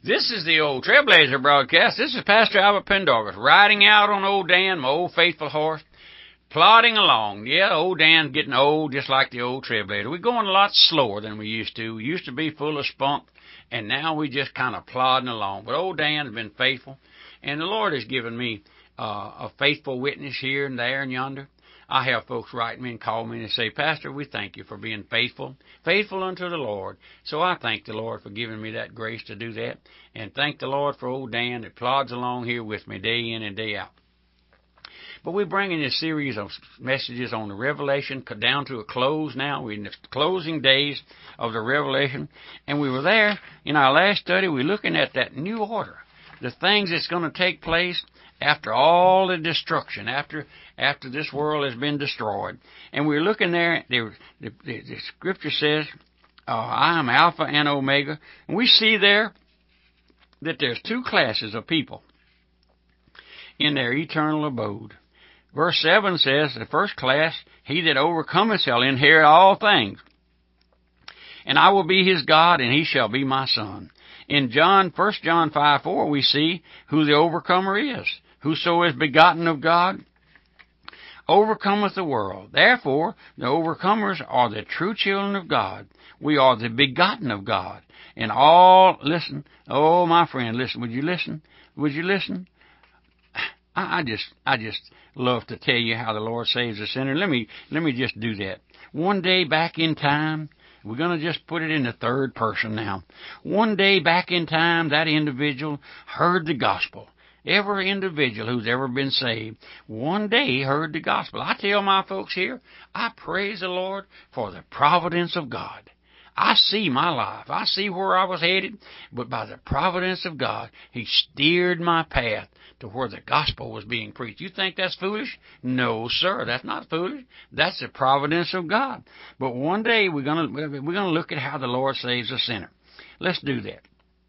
This is the old Trailblazer broadcast. This is Pastor Albert Pendarvis riding out on old Dan, my old faithful horse, plodding along. Yeah, old Dan's getting old just like the old Trailblazer. We're going a lot slower than we used to. We used to be full of spunk, and now we just kind of plodding along. But old Dan has been faithful, and the Lord has given me a faithful witness here and there and yonder. I have folks write me and call me and say, Pastor, we thank you for being faithful unto the Lord. So I thank the Lord for giving me that grace to do that, and thank the Lord for old Dan that plods along here with me day in and day out. But we're bringing this series of messages on the Revelation down to a close now. We're in the closing days of the Revelation, and we were there in our last study. We're looking at that new order, the things that's going to take place after all the destruction, after this world has been destroyed. And we're looking there, the Scripture says, I am Alpha and Omega. And we see there that there's two classes of people in their eternal abode. Verse 7 says, the first class, he that overcometh shall inherit all things. And I will be his God, and he shall be my son. In 1 John 5:4, we see who the overcomer is. Whoso is begotten of God overcometh the world. Therefore, the overcomers are the true children of God. We are the begotten of God. And all, listen, oh, my friend, listen, would you listen? Would you listen? I just love to tell you how the Lord saves a sinner. Let me just do that. One day back in time, we're going to just put it in the third person now. One day back in time, that individual heard the gospel. Every individual who's ever been saved, one day heard the gospel. I tell my folks here, I praise the Lord for the providence of God. I see my life. I see where I was headed, but by the providence of God, He steered my path to where the gospel was being preached. You think that's foolish? No, sir, that's not foolish. That's the providence of God. But one day we're gonna look at how the Lord saves a sinner. Let's do that.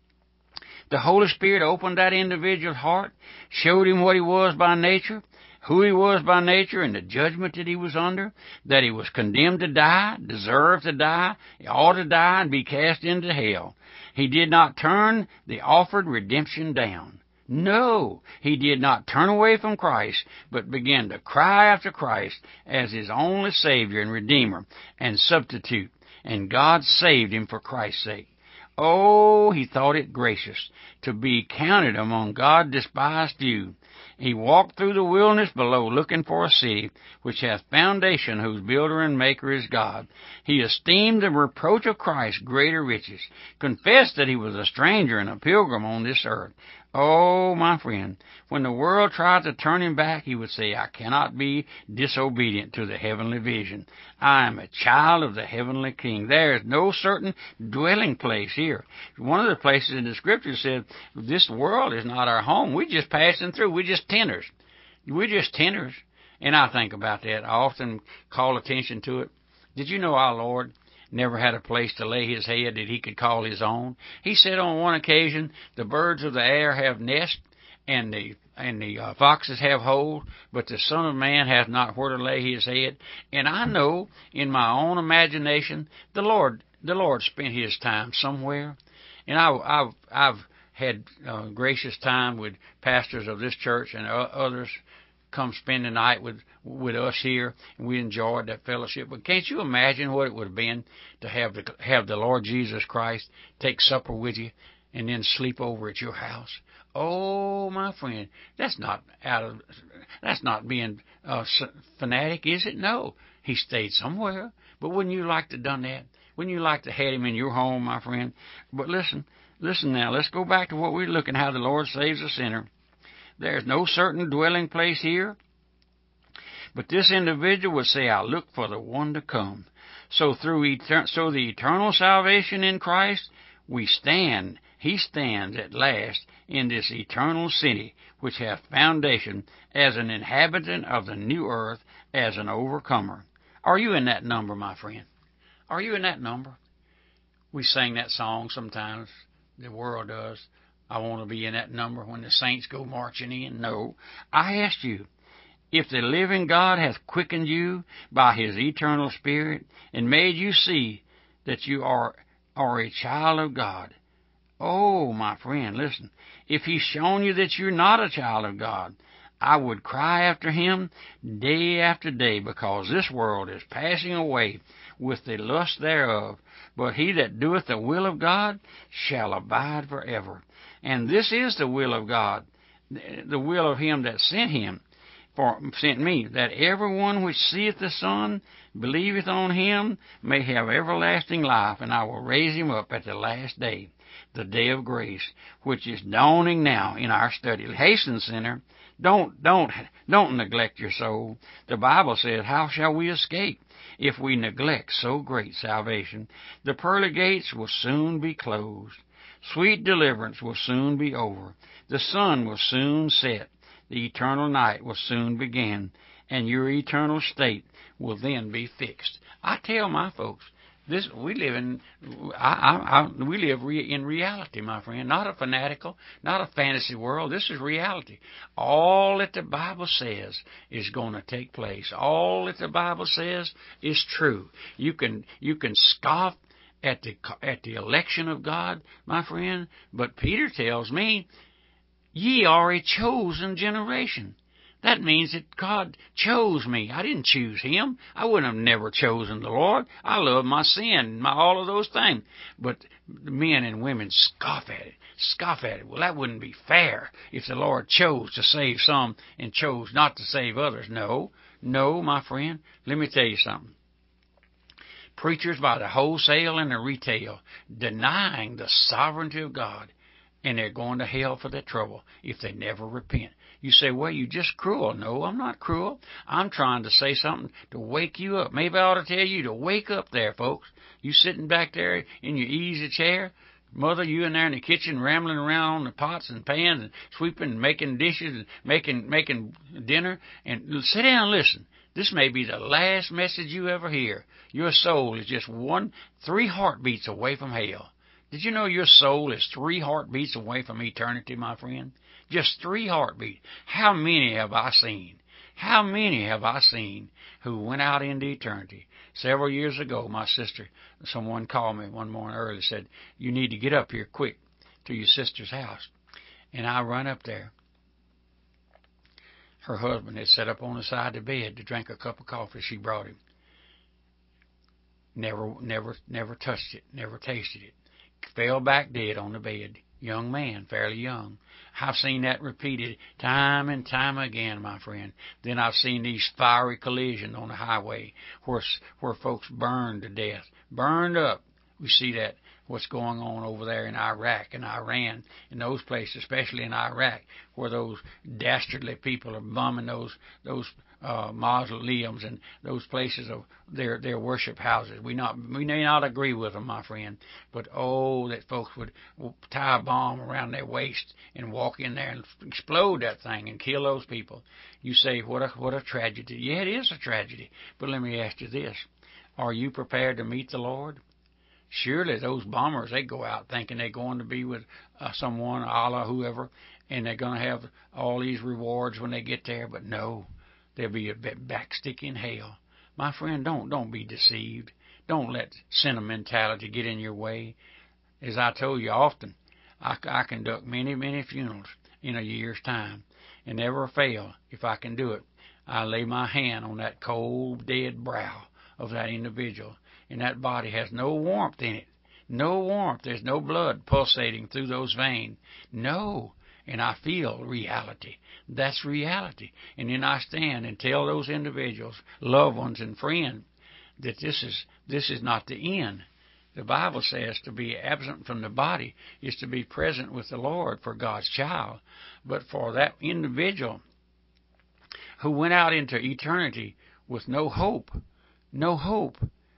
The Holy Spirit opened that individual's heart, showed him what he was by nature, who he was by nature, and the judgment that he was under, that he was condemned to die, deserved to die, he ought to die and be cast into hell. He did not turn the offered redemption down. No, he did not turn away from Christ, but began to cry after Christ as his only Savior and Redeemer and substitute, and God saved him for Christ's sake. Oh, he thought it gracious to be counted among God's despised few. He walked through the wilderness below, looking for a city which hath foundation, whose builder and maker is God. He esteemed the reproach of Christ greater riches, confessed that he was a stranger and a pilgrim on this earth. Oh, my friend, when the world tried to turn him back, he would say, I cannot be disobedient to the heavenly vision. I am a child of the heavenly King. There is no certain dwelling place here. One of the places in the Scripture said, this world is not our home. We're just passing through. We're just tenors. We're just tenors. And I think about that. I often call attention to it. Did you know our Lord never had a place to lay his head that he could call his own? He said on one occasion, the birds of the air have nests, and the foxes have holes, but the Son of Man hath not where to lay his head. And I know in my own imagination, the Lord spent his time somewhere. And I've had gracious time with pastors of this church and others come spend the night with us here, and we enjoyed that fellowship. But can't you imagine what it would have been to have the Lord Jesus Christ take supper with you and then sleep over at your house? Oh, my friend, that's not being fanatic, is it? No, he stayed somewhere. But wouldn't you like to have done that? Wouldn't you like to have him in your home, my friend? But listen now. Let's go back to what we're looking, how the Lord saves a sinner. There's no certain dwelling place here. But this individual would say, I look for the one to come. So the eternal salvation in Christ, he stands at last in this eternal city, which hath foundation as an inhabitant of the new earth, as an overcomer. Are you in that number, my friend? Are you in that number? We sing that song sometimes. The world does. I want to be in that number when the saints go marching in. No. I asked you, if the living God hath quickened you by his eternal Spirit and made you see that you are a child of God, Oh, my friend, listen. If he's shown you that you're not a child of God, I would cry after him day after day, because this world is passing away with the lust thereof. But he that doeth the will of God shall abide forever. And this is the will of God, the will of him that sent me, that every one which seeth the Son, believeth on him, may have everlasting life, and I will raise him up at the last day, the day of grace, which is dawning now in our study. Hasten, sinner. Don't neglect your soul. The Bible says, how shall we escape if we neglect so great salvation? The pearly gates will soon be closed. Sweet deliverance will soon be over. The sun will soon set. The eternal night will soon begin, and your eternal state will then be fixed. I tell my folks, we live in reality, my friend, not a fanatical, not a fantasy world. This is reality. All that the Bible says is going to take place. All that the Bible says is true. You can scoff at the election of God, my friend, but Peter tells me, ye are a chosen generation. That means that God chose me. I didn't choose him. I wouldn't have never chosen the Lord. I love my sin, all of those things. But men and women scoff at it. Well, that wouldn't be fair if the Lord chose to save some and chose not to save others. No, my friend. Let me tell you something. Preachers by the wholesale and the retail denying the sovereignty of God, and they're going to hell for their trouble if they never repent. You say, well, you're just cruel. No, I'm not cruel. I'm trying to say something to wake you up. Maybe I ought to tell you to wake up there, folks. You sitting back there in your easy chair, mother, you in there in the kitchen rambling around on the pots and pans and sweeping and making dishes and making dinner. And sit down and listen. This may be the last message you ever hear. Your soul is just 3 heartbeats away from hell. Did you know your soul is 3 heartbeats away from eternity, my friend? Just 3 heartbeats. How many have I seen? How many have I seen who went out into eternity? Several years ago, my sister, someone called me one morning early, said, you need to get up here quick to your sister's house. And I run up there. Her husband had sat up on the side of the bed to drink a cup of coffee she brought him. Never touched it, never tasted it. Fell back dead on the bed. Young man, fairly young. I've seen that repeated time and time again, my friend. Then I've seen these fiery collisions on the highway where folks burned to death, burned up. We see that what's going on over there in Iraq and Iran, in those places, especially in Iraq, where those dastardly people are bombing those mausoleums and those places of their worship houses. We may not agree with them, my friend, but oh, that folks would tie a bomb around their waist and walk in there and explode that thing and kill those people. You say, what a tragedy. Yeah, it is a tragedy. But let me ask you this. Are you prepared to meet the Lord? Surely those bombers, they go out thinking they're going to be with someone, Allah, whoever, and they're going to have all these rewards when they get there. But no, there'll be a backstick in hell. My friend, don't be deceived. Don't let sentimentality get in your way. As I told you often, I conduct many funerals in a year's time, and never fail, if I can do it, I lay my hand on that cold, dead brow of that individual, and that body has no warmth in it. No warmth. There's no blood pulsating through those veins. No. And I feel reality. That's reality. And then I stand and tell those individuals, loved ones and friends, that this is not the end. The Bible says to be absent from the body is to be present with the Lord for God's child. But for that individual who went out into eternity with no hope, now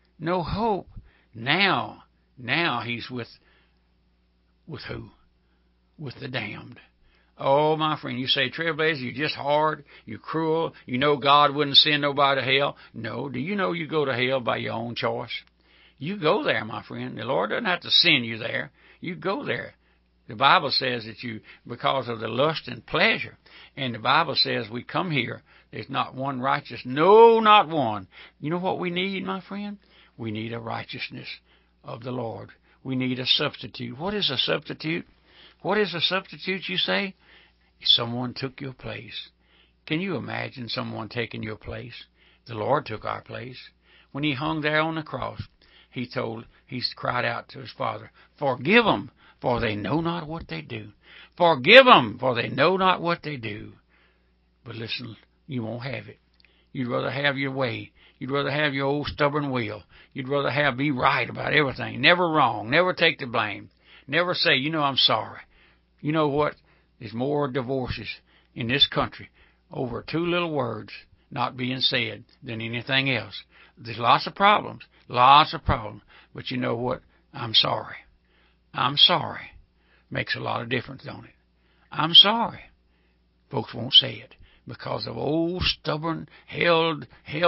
he's with who? With the damned. Oh, my friend, you say, Trailblazer, you're just hard, you're cruel, you know God wouldn't send nobody to hell. No, do you know you go to hell by your own choice? You go there, my friend. The Lord doesn't have to send you there. You go there. The Bible says that because of the lust and pleasure, and the Bible says we come here, there's not one righteous. No, not one. You know what we need, my friend? We need a righteousness of the Lord. We need a substitute. What is a substitute? What is a substitute, you say? Someone took your place. Can you imagine someone taking your place? The Lord took our place. When he hung there on the cross, he cried out to his Father, "Forgive them, for they know not what they do. Forgive them, for they know not what they do." But listen, you won't have it. You'd rather have your way. You'd rather have your old stubborn will. You'd rather be right about everything. Never wrong. Never take the blame. Never say, I'm sorry. You know what? There's more divorces in this country over 2 little words not being said than anything else. There's lots of problems. But you know what? I'm sorry. I'm sorry. Makes a lot of difference, don't it? I'm sorry. Folks won't say it because of old stubborn, hell-bent.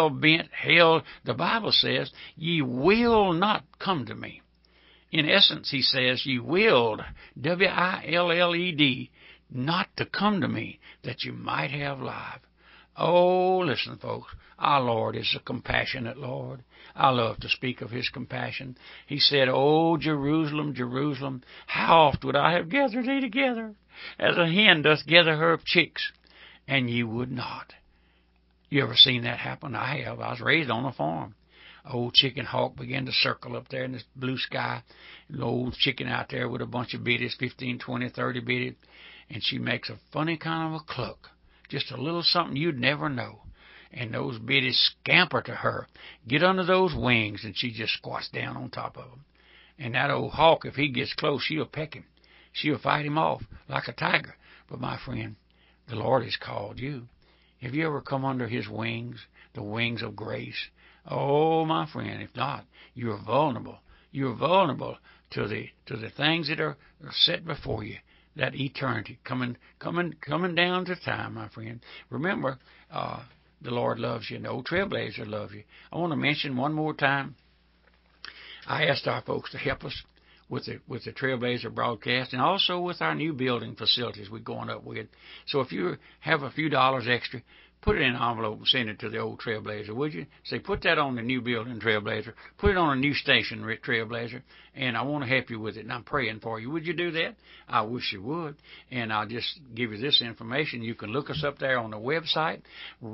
The Bible says, ye will not come to me. In essence, he says, ye willed, W-I-L-L-E-D, not to come to me, that you might have life. Oh, listen, folks, our Lord is a compassionate Lord. I love to speak of his compassion. He said, "Oh, Jerusalem, Jerusalem, how oft would I have gathered thee together, as a hen doth gather her chicks, and ye would not." You ever seen that happen? I have. I was raised on a farm. Old chicken hawk began to circle up there in this blue sky. An old chicken out there with a bunch of biddies, 15, 20, 30 biddies, and she makes a funny kind of a cluck. Just a little something you'd never know. And those biddies scamper to her, get under those wings, and she just squats down on top of them. And that old hawk, if he gets close, she'll peck him. She'll fight him off like a tiger. But my friend, the Lord has called you. Have you ever come under his wings, the wings of grace? Oh, my friend, if not, you're vulnerable. You're vulnerable to the things that are set before you. That eternity coming down to time, my friend. Remember, the Lord loves you, and the old Trailblazer loves you. I want to mention one more time, I asked our folks to help us with the Trailblazer broadcast and also with our new building facilities we're going up with. So if you have a few dollars extra, put it in an envelope and send it to the old Trailblazer, would you? Say, put that on the new building, Trailblazer. Put it on a new station, Trailblazer, and I want to help you with it, and I'm praying for you. Would you do that? I wish you would. And I'll just give you this information. You can look us up there on the website,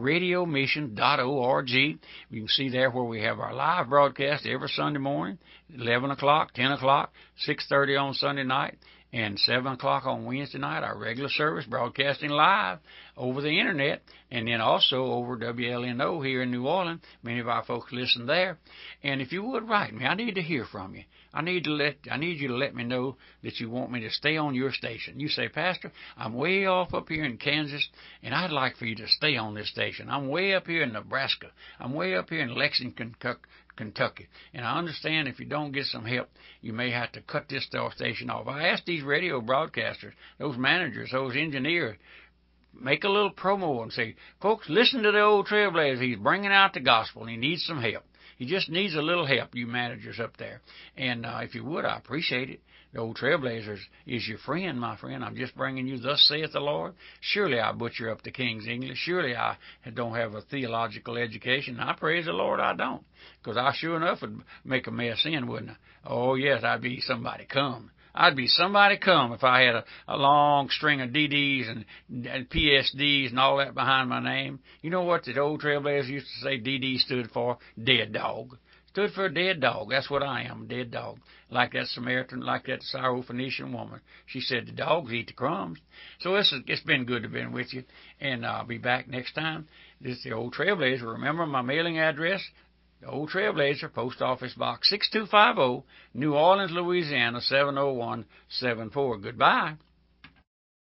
radiomission.org. You can see there where we have our live broadcast every Sunday morning, 11 o'clock, 10 o'clock, 6:30 on Sunday night, and 7 o'clock on Wednesday night, our regular service broadcasting live over the internet, and then also over WLNO here in New Orleans. Many of our folks listen there. And if you would write me, I need to hear from you. I need you to let me know that you want me to stay on your station. You say, "Pastor, I'm way off up here in Kansas, and I'd like for you to stay on this station. I'm way up here in Nebraska. I'm way up here in Lexington, Kentucky. And I understand if you don't get some help, you may have to cut this station off." I asked these radio broadcasters, those managers, those engineers, make a little promo and say, "Folks, listen to the old Trailblazer. He's bringing out the gospel, and he needs some help. He just needs a little help, you managers up there." And if you would, I appreciate it. The old Trailblazer is your friend, my friend. I'm just bringing you, "Thus saith the Lord." Surely I butcher up the King's English. Surely I don't have a theological education. I praise the Lord I don't, because I sure enough would make a mess in, wouldn't I? Oh, yes, I'd be somebody come. I'd be somebody come if I had a long string of DDs and PSDs and all that behind my name. You know what the old Trailblazers used to say DD stood for? Dead dog. Stood for a dead dog. That's what I am, a dead dog. Like that Samaritan, like that Syrophoenician woman. She said the dogs eat the crumbs. So it's been good to be with you, and I'll be back next time. This is the old Trailblazer. Remember my mailing address? The old Trailblazer, Post Office Box 6250, New Orleans, Louisiana 70174. Goodbye.